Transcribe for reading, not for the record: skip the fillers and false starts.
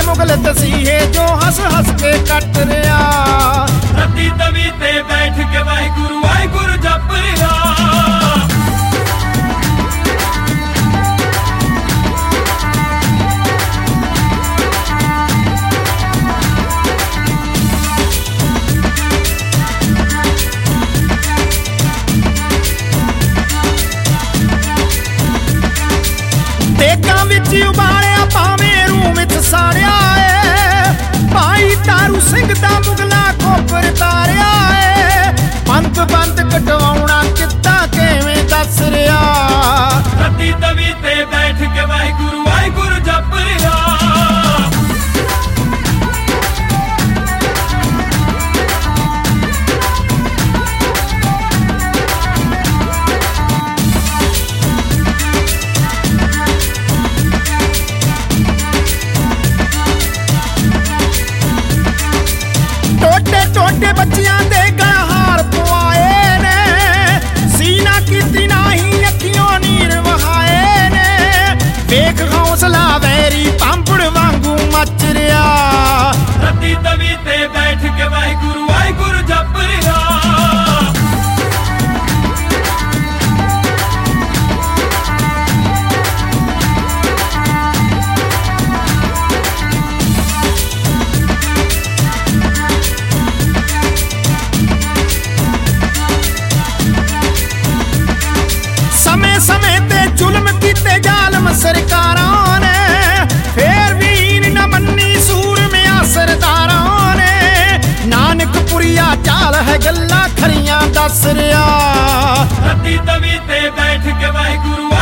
ਮੁਗਲ ਤਸੀਹੇ ਜੋ ਹੱਸ ਹੱਸ ਕੇ ਕੱਟ ਰਿਆ। ਰੱਤੀ ਤਵੀ ਤੇ ਬੈਠ ਕੇ ਵਾਹਿਗੁਰੂ ਵਾਹਿਗੁਰੂ ਜਪ ਰਿਹਾ। ਦੇਗਾਂ ਵਿੱਚ ਉਬਾਲਿਆ ਭਾਵੇਂ ਰੂਹ ਵਿੱਚ ਸਾੜਿਆ ਏ। ਭਾਈ ਤਾਰੂ ਸਿੰਘ ਦਾ ਮੁਗਲਾ ਖੋਪਰ ਤਾਰਿਆ ਏ। ਪੰਥ ਬੰਦ ਕਟਵਾਉਣਾ ਕਿੱਤਾ ਕਿਵੇਂ ਦੱਸ ਰਿਹਾ। ਰੱਤੀ ਤਵੀ ਤੇ ਬੈਠ ਕੇ ਵਾਹਿਗੁਰੂ ਵਾਹਿਗੁਰੂ ਜਪ ਰਿਹਾ। ਟੋਟੇ ਬੱਚਿਆਂ ਦੇ ਗਲ ਹਾਰ ਪਵਾਏ ਨੇ। ਸੀਨਾ ਕੀਤੀ ਨਹੀਂ ਅੱਖੀਆਂ ਨੀਰ ਵਹਾਏ ਨੇ। ਵੇਖ ਹੌਸਲਾ ਵੈਰੀ ਪਾਂਪੜ ਵਾਂਗੂ ਮੱਚ ਰਿਹਾ। ਰੱਤੀ ਤਵੀ ਤੇ ਬੈਠ ਕੇ ਵਾਹਿਗੁਰੂ ਵਾਹਿਗੁਰੂ ਜਪ ਰਿਹਾ। ਸਮੇਂ ਤੇ ਜ਼ੁਲਮ ਕੀਤੇ ਜ਼ਾਲਮ ਸਰਕਾਰਾਂ ਨੇ। ਫੇਰ ਵੀ ਨਾ ਮੰਨੀ ਸੂਰਮਿਆਂ ਸਰਦਾਰਾਂ ਨੇ। ਨਾਨਕਪੁਰੀਆ ਚਾਲ ਹੈ ਗੱਲਾਂ ਖਰੀਆਂ ਦੱਸ ਰਿਹਾ। ਰੱਤੀ ਤਵੀ ਤੇ ਬੈਠ ਕੇ ਵਾਹਿਗੁਰੂ